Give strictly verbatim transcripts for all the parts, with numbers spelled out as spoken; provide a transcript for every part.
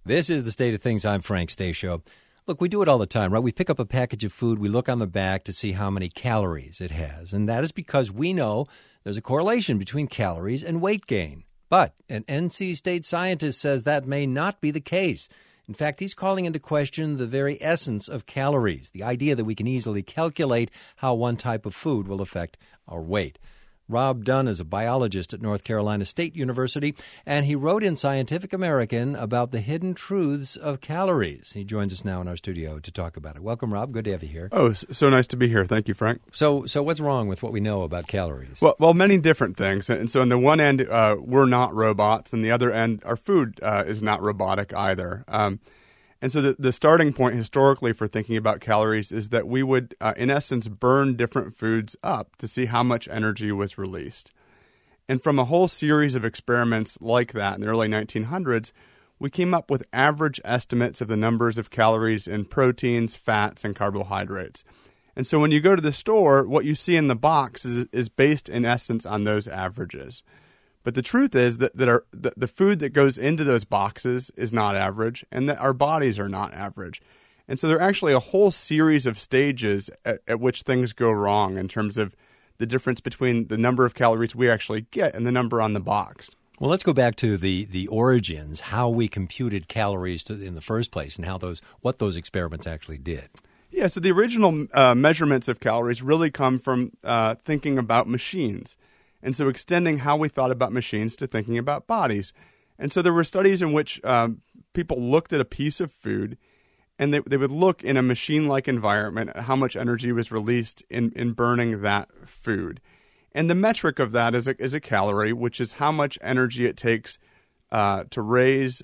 This is The State of Things. I'm Frank Stasio. Look, we do it all the time, right? We pick up a package of food, we look on the back to see how many calories it has, and that is because we know there's a correlation between calories and weight gain. But an N C State scientist says that may not be the case. In fact, he's calling into question the very essence of calories, the idea that we can easily calculate how one type of food will affect our weight. Rob Dunn is a biologist at North Carolina State University, and he wrote in Scientific American about the hidden truths of calories. He joins us now in our studio to talk about it. Welcome, Rob. Good to have you here. Oh, so nice to be here. Thank you, Frank. So so what's wrong with what we know about calories? Well, well many different things. And so on the one end, uh, we're not robots. On the other end, our food uh, is not robotic either. Um And so the, the starting point historically for thinking about calories is that we would, uh, in essence, burn different foods up to see how much energy was released. And from a whole series of experiments like that in the early nineteen hundreds, we came up with average estimates of the numbers of calories in proteins, fats, and carbohydrates. And so when you go to the store, what you see in the box is, is based, in essence, on those averages. But the truth is that, that, our, that the food that goes into those boxes is not average, and that our bodies are not average. And so there are actually a whole series of stages at, at which things go wrong in terms of the difference between the number of calories we actually get and the number on the box. Well, let's go back to the, the origins, how we computed calories to, in the first place, and how those what those experiments actually did. Yeah, so the original uh, measurements of calories really come from uh, thinking about machines. And so extending how we thought about machines to thinking about bodies. And so there were studies in which um, people looked at a piece of food and they, they would look in a machine-like environment at how much energy was released in, in burning that food. And the metric of that is a, is a calorie, which is how much energy it takes uh, to raise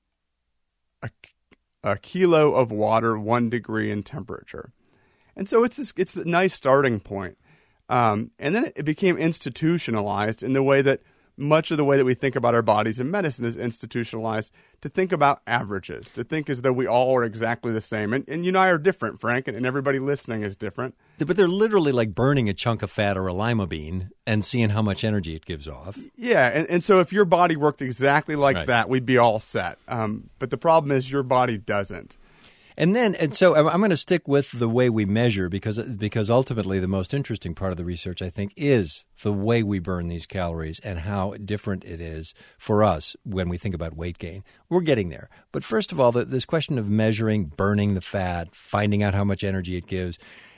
a, a kilo of water one degree in temperature. And so it's this, it's a nice starting point. Um, and then it became institutionalized in the way that much of the way that we think about our bodies in medicine is institutionalized to think about averages, to think as though we all are exactly the same. And, and you and I are different, Frank, and, and everybody listening is different. But they're literally like burning a chunk of fat or a lima bean and seeing how much energy it gives off. Yeah, and, and so if your body worked exactly like Right. that, we'd be all set. Um, but the problem is your body doesn't. And then, and so I'm, I'm going to stick with the way we measure because because ultimately the most interesting part of the research, I think, is the way we burn these calories and how different it is for us when we think about weight gain. We're getting there. But first of all, the, this question of measuring, burning the fat, finding out how much energy it gives,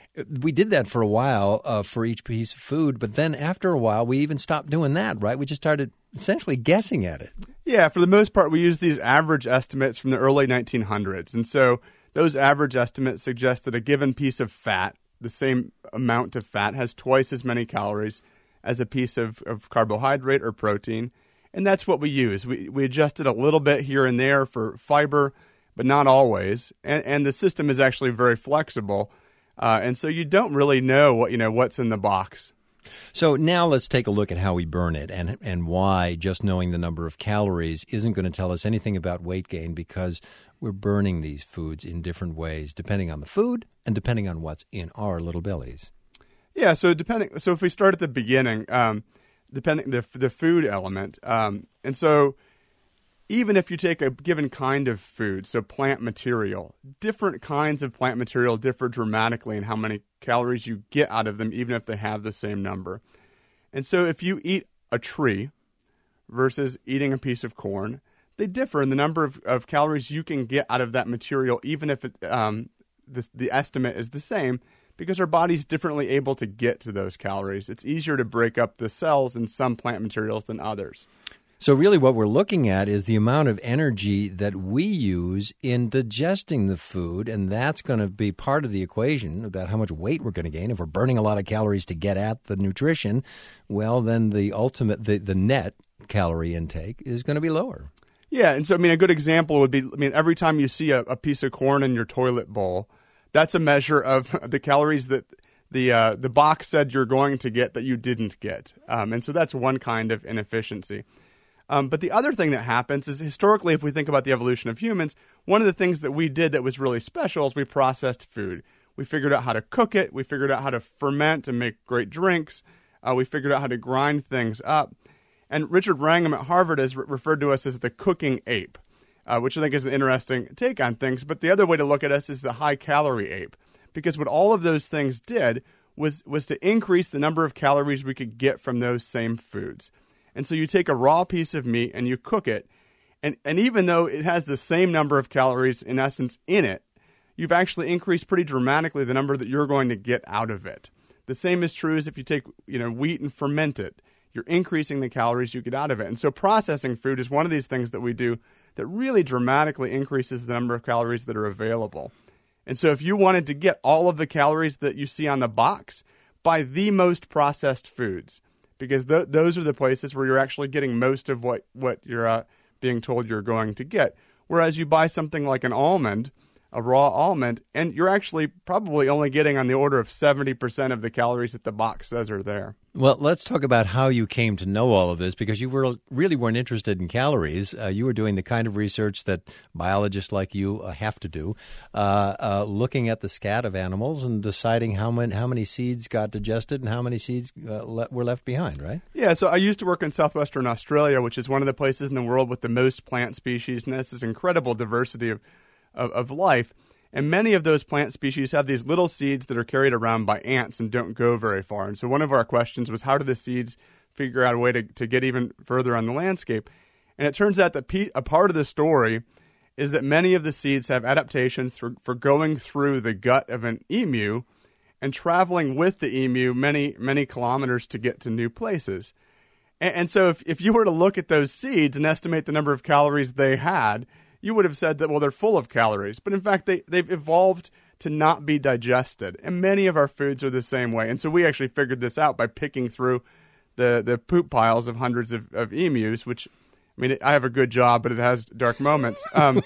we did that for a while uh, for each piece of food. But then after a while, we even stopped doing that, right? We just started essentially guessing at it. Yeah, for the most part, we used these average estimates from the early nineteen hundreds. And so those average estimates suggest that a given piece of fat, the same amount of fat, has twice as many calories as a piece of, of carbohydrate or protein. And that's what we use. We, we adjusted a little bit here and there for fiber, but not always. And, and the system is actually very flexible. Uh, and so you don't really know what you know what's in the box. So now let's take a look at how we burn it and and why just knowing the number of calories isn't going to tell us anything about weight gain because we're burning these foods in different ways depending on the food and depending on what's in our little bellies. Yeah, so depending. So if we start at the beginning, um, depending the the food element, um, and so even if you take a given kind of food, so plant material, different kinds of plant material differ dramatically in how many calories you get out of them, even if they have the same number. And so if you eat a tree versus eating a piece of corn, they differ in the number of, of calories you can get out of that material, even if it, um, the, the estimate is the same, because our body's differently able to get to those calories. It's easier to break up the cells in some plant materials than others. So really what we're looking at is the amount of energy that we use in digesting the food, and that's going to be part of the equation about how much weight we're going to gain. If we're burning a lot of calories to get at the nutrition, well, then the ultimate, the, the net calorie intake is going to be lower. Yeah, and so, I mean, a good example would be, I mean, every time you see a, a piece of corn in your toilet bowl, that's a measure of the calories that the uh, the box said you're going to get that you didn't get. Um, and so that's one kind of inefficiency. Um, but the other thing that happens is historically, if we think about the evolution of humans, one of the things that we did that was really special is we processed food. We figured out how to cook it. We figured out how to ferment and make great drinks. Uh, we figured out how to grind things up. And Richard Wrangham at Harvard has re- referred to us as the cooking ape. uh, which I think is an interesting take on things. But the other way to look at us is the high-calorie ape, because what all of those things did was was to increase the number of calories we could get from those same foods. And so you take a raw piece of meat and you cook it, and, and even though it has the same number of calories in essence in it, you've actually increased pretty dramatically the number that you're going to get out of it. The same is true as if you take, you know, wheat and ferment it. You're increasing the calories you get out of it. And so processing food is one of these things that we do that really dramatically increases the number of calories that are available. And so if you wanted to get all of the calories that you see on the box, buy the most processed foods, because th- those are the places where you're actually getting most of what, what you're uh, being told you're going to get. Whereas you buy something like an almond, a raw almond, and you're actually probably only getting on the order of seventy percent of the calories that the box says are there. Well, let's talk about how you came to know all of this, because you were really weren't interested in calories. Uh, you were doing the kind of research that biologists like you uh, have to do, uh, uh, looking at the scat of animals and deciding how many how many seeds got digested and how many seeds uh, le- were left behind, right? Yeah, so I used to work in southwestern Australia, which is one of the places in the world with the most plant species, and this is incredible diversity of Of, of life, and many of those plant species have these little seeds that are carried around by ants and don't go very far. And so one of our questions was, how do the seeds figure out a way to, to get even further on the landscape? And it turns out that pe- a part of the story is that many of the seeds have adaptations for, for going through the gut of an emu and traveling with the emu many, many kilometers to get to new places. And, and so if, if you were to look at those seeds and estimate the number of calories they had, you would have said that, well, they're full of calories. But in fact, they, they've evolved to not be digested. And many of our foods are the same way. And so we actually figured this out by picking through the, the poop piles of hundreds of, of emus, which, I mean, I have a good job, but it has dark moments. Um,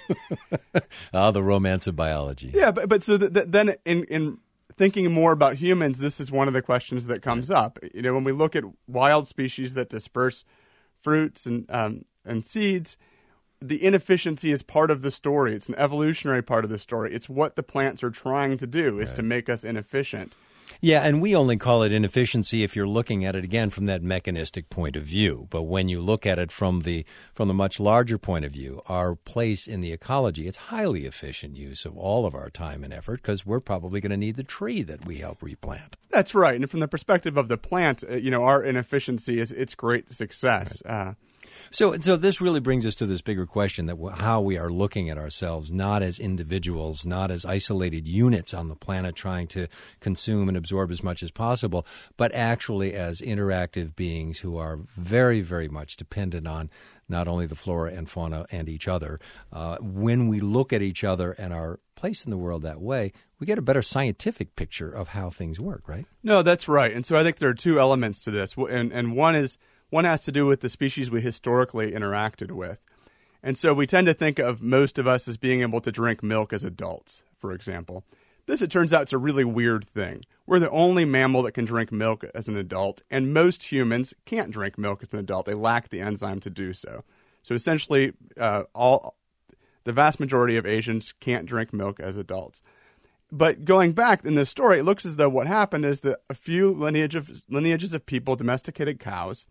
ah, the romance of biology. Yeah, but, but so th- th- then in, in thinking more about humans, this is one of the questions that comes up. You know, when we look at wild species that disperse fruits and um, and seeds, the inefficiency is part of the story. It's an evolutionary part of the story. It's what the plants are trying to do, is right. to make us inefficient. Yeah, and we only call it inefficiency if you're looking at it, again, from that mechanistic point of view. But when you look at it from the from the much larger point of view, our place in the ecology, it's highly efficient use of all of our time and effort, because we're probably going to need the tree that we help replant. That's right. And from the perspective of the plant, you know, our inefficiency is its great success. Right. Uh, So, so this really brings us to this bigger question, that how we are looking at ourselves, not as individuals, not as isolated units on the planet trying to consume and absorb as much as possible, but actually as interactive beings who are very, very much dependent on not only the flora and fauna and each other. Uh, when we look at each other and our place in the world that way, we get a better scientific picture of how things work, right? No, that's right. And so I think there are two elements to this, and and one is One has to do with the species we historically interacted with. And so we tend to think of most of us as being able to drink milk as adults, for example. This, it turns out, is a really weird thing. We're the only mammal that can drink milk as an adult, and most humans can't drink milk as an adult. They lack the enzyme to do so. So essentially, uh, all the vast majority of Asians can't drink milk as adults. But going back in this story, it looks as though what happened is that a few lineage of, lineages of people domesticated cows.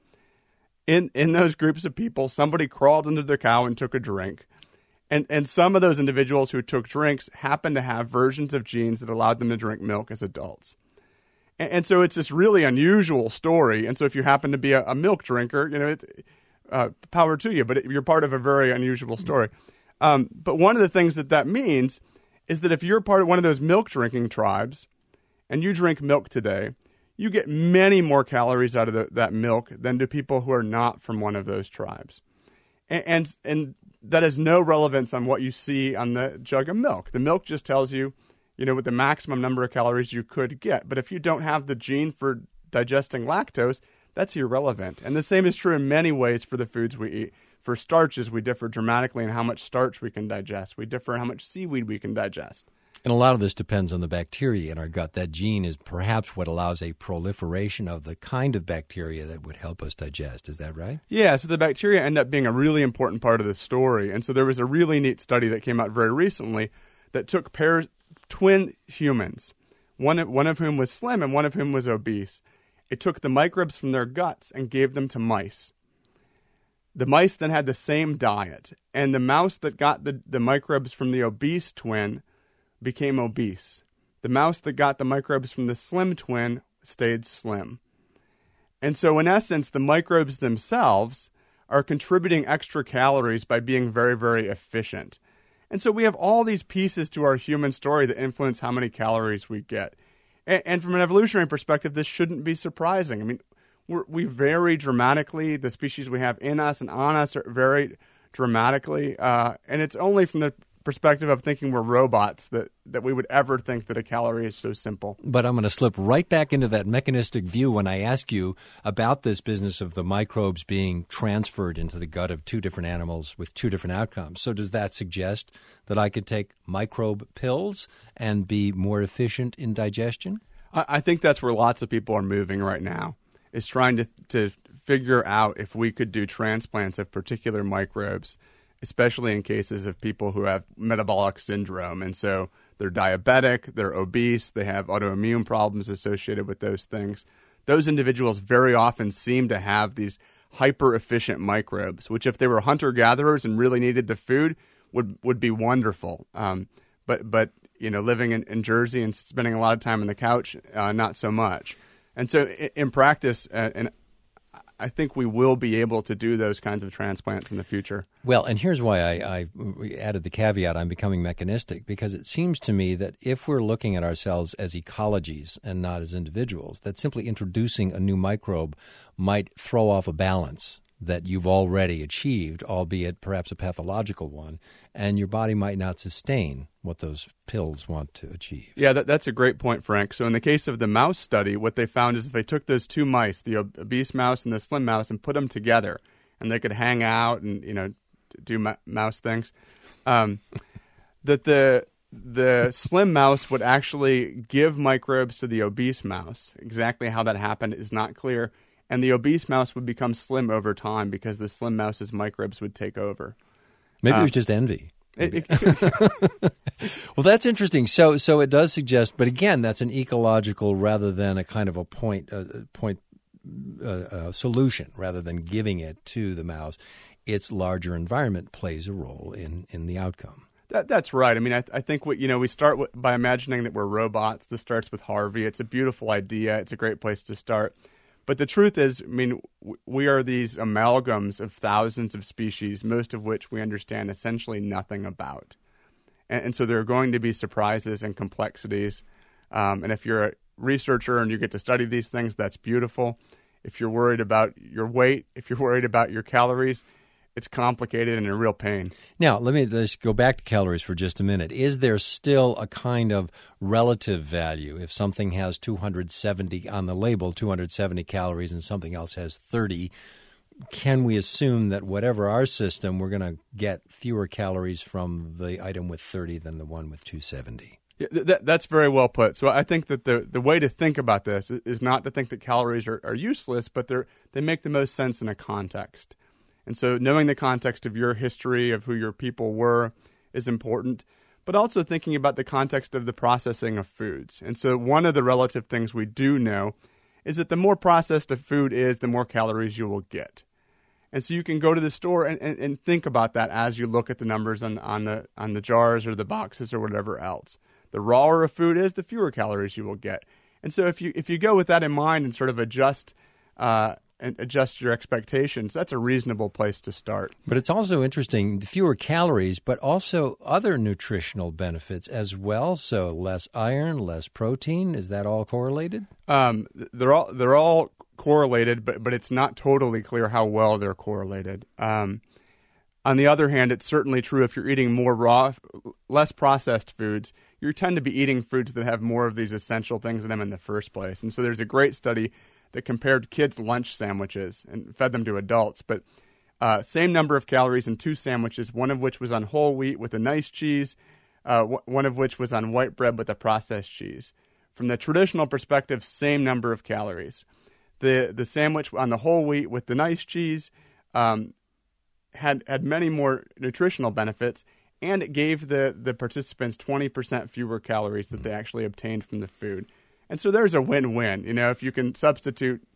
In in those groups of people, somebody crawled into the cow and took a drink. And and some of those individuals who took drinks happened to have versions of genes that allowed them to drink milk as adults. And, and so it's this really unusual story. And so if you happen to be a, a milk drinker, you know, it, uh, power to you, but it, you're part of a very unusual story. Um, but one of the things that that means is that if you're part of one of those milk drinking tribes and you drink milk today, you get many more calories out of the, that milk than do people who are not from one of those tribes. And, and and that has no relevance on what you see on the jug of milk. The milk just tells you, you know, what the maximum number of calories you could get. But if you don't have the gene for digesting lactose, that's irrelevant. And the same is true in many ways for the foods we eat. For starches, we differ dramatically in how much starch we can digest. We differ in how much seaweed we can digest. And a lot of this depends on the bacteria in our gut. That gene is perhaps what allows a proliferation of the kind of bacteria that would help us digest. Is that right? Yeah, so the bacteria end up being a really important part of the story. And so there was a really neat study that came out very recently that took pairs, twin humans, one of, one of whom was slim and one of whom was obese. It took the microbes from their guts and gave them to mice. The mice then had the same diet, and the mouse that got the, the microbes from the obese twin became obese. The mouse that got the microbes from the slim twin stayed slim. And so in essence, the microbes themselves are contributing extra calories by being very, very efficient. And so we have all these pieces to our human story that influence how many calories we get. And, and from an evolutionary perspective, this shouldn't be surprising. I mean, we're, we vary dramatically. The species we have in us and on us are vary dramatically. Uh, and it's only from the perspective of thinking we're robots that, that we would ever think that a calorie is so simple. But I'm going to slip right back into that mechanistic view when I ask you about this business of the microbes being transferred into the gut of two different animals with two different outcomes. So does that suggest that I could take microbe pills and be more efficient in digestion? I, I think that's where lots of people are moving right now, is trying to, to figure out if we could do transplants of particular microbes, especially in cases of people who have metabolic syndrome. And so they're diabetic, they're obese, they have autoimmune problems associated with those things. Those individuals very often seem to have these hyper-efficient microbes, which if they were hunter-gatherers and really needed the food, would, would be wonderful. Um, but, but you know, living in, in Jersey and spending a lot of time on the couch, uh, not so much. And so in, in practice, uh, and I think we will be able to do those kinds of transplants in the future. Well, and here's why I, I added the caveat on becoming mechanistic, because it seems to me that if we're looking at ourselves as ecologies and not as individuals, that simply introducing a new microbe might throw off a balance that you've already achieved, albeit perhaps a pathological one, and your body might not sustain what those pills want to achieve. Yeah, that, that's a great point, Frank. So in the case of the mouse study, what they found is they took those two mice, the obese mouse and the slim mouse, and put them together, and they could hang out and, you know, do ma- mouse things. Um, that the the slim mouse would actually give microbes to the obese mouse. Exactly how that happened is not clear. And the obese mouse would become slim over time because the slim mouse's microbes would take over. Maybe um, it was just envy. It, it, well, that's interesting. So, so it does suggest, but again, that's an ecological rather than a kind of a point, uh, point uh, uh, solution, rather than giving it to the mouse. Its larger environment plays a role in, in the outcome. That, that's right. I mean, I, I think what, you know, we start with, by imagining that we're robots. This starts with Harvey. It's a beautiful idea. It's a great place to start. But the truth is, I mean, we are these amalgams of thousands of species, most of which we understand essentially nothing about. And, and so there are going to be surprises and complexities. Um, and if you're a researcher and you get to study these things, that's beautiful. If you're worried about your weight, if you're worried about your calories, it's complicated and a real pain. Now, let me just go back to calories for just a minute. Is there still a kind of relative value if something has two hundred seventy on the label, two hundred seventy calories, and something else has thirty? Can we assume that whatever our system, we're going to get fewer calories from the item with thirty than the one with two hundred seventy? Yeah, th- that's very well put. So I think that the, the way to think about this is not to think that calories are, are useless, but they're, they make the most sense in a context. And so knowing the context of your history, of who your people were, is important, but also thinking about the context of the processing of foods. And so one of the relative things we do know is that the more processed a food is, the more calories you will get. And so you can go to the store and, and, and think about that as you look at the numbers on, on the on the jars or the boxes or whatever else. The rawer a food is, the fewer calories you will get. And so if you if you go with that in mind and sort of adjust uh, and adjust your expectations, that's a reasonable place to start. But it's also interesting, fewer calories, but also other nutritional benefits as well. So less iron, less protein. Is that all correlated? Um, they're all they're all correlated, but but it's not totally clear how well they're correlated. Um, on the other hand, it's certainly true if you're eating more raw, less processed foods, you tend to be eating foods that have more of these essential things in them in the first place. And so there's a great study that compared kids' lunch sandwiches and fed them to adults, but uh, same number of calories in two sandwiches, one of which was on whole wheat with a nice cheese, uh, w- one of which was on white bread with a processed cheese. From the traditional perspective, same number of calories. The the sandwich on the whole wheat with the nice cheese um, had had many more nutritional benefits, and it gave the, the participants twenty percent fewer calories that they actually obtained from the food. And so there's a win-win. You know, if you can substitute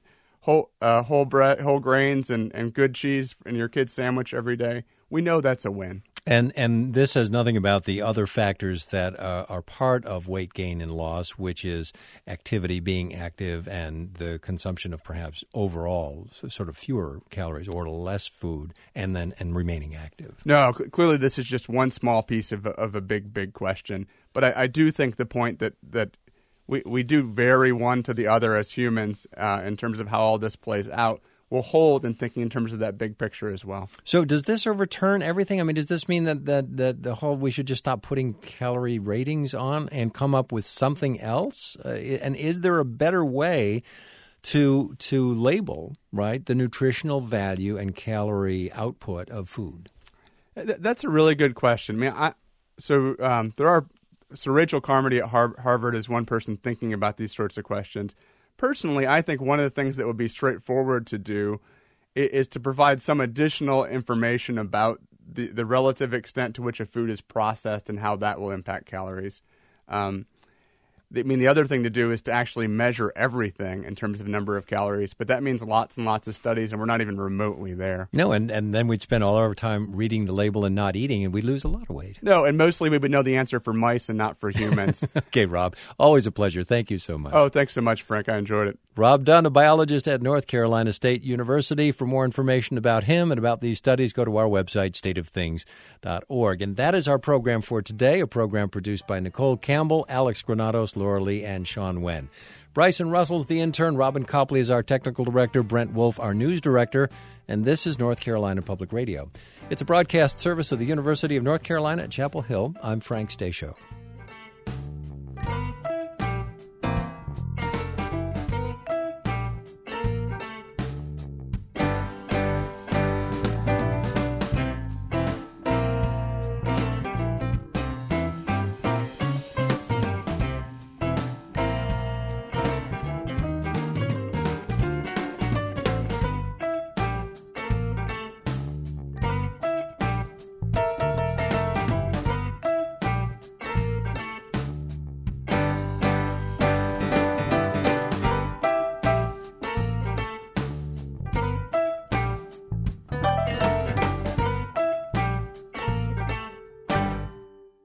whole uh, whole bread, whole grains, and, and good cheese in your kid's sandwich every day, we know that's a win. And and this says nothing about the other factors that uh, are part of weight gain and loss, which is activity, being active, and the consumption of perhaps overall sort of fewer calories or less food, and then and remaining active. No, cl- clearly this is just one small piece of a, of a big, big question. But I, I do think the point that, that we, we do vary one to the other as humans uh, in terms of how all this plays out will hold in thinking in terms of that big picture as well. So does this overturn everything? I mean, does this mean that, that, that the whole we should just stop putting calorie ratings on and come up with something else? Uh, and is there a better way to to label, right, the nutritional value and calorie output of food? That's a really good question. I mean, I, so um, there are so Rachel Carmody at Har- Harvard is one person thinking about these sorts of questions. Personally, I think one of the things that would be straightforward to do is, is to provide some additional information about the, the relative extent to which a food is processed and how that will impact calories. Um, I mean, the other thing to do is to actually measure everything in terms of number of calories, but that means lots and lots of studies, and we're not even remotely there. No, and, and then we'd spend all our time reading the label and not eating, and we'd lose a lot of weight. No, and mostly we would know the answer for mice and not for humans. Okay, Rob, always a pleasure. Thank you so much. Oh, thanks so much, Frank. I enjoyed it. Rob Dunn, a biologist at North Carolina State University. For more information about him and about these studies, go to our website, state of things dot org. And that is our program for today, a program produced by Nicole Campbell, Alex Granados, Laura Lee, and Sean Wen. Bryson Russell's the intern. Robin Copley is our technical director. Brent Wolf, our news director. And this is North Carolina Public Radio. It's a broadcast service of the University of North Carolina at Chapel Hill. I'm Frank Stasio.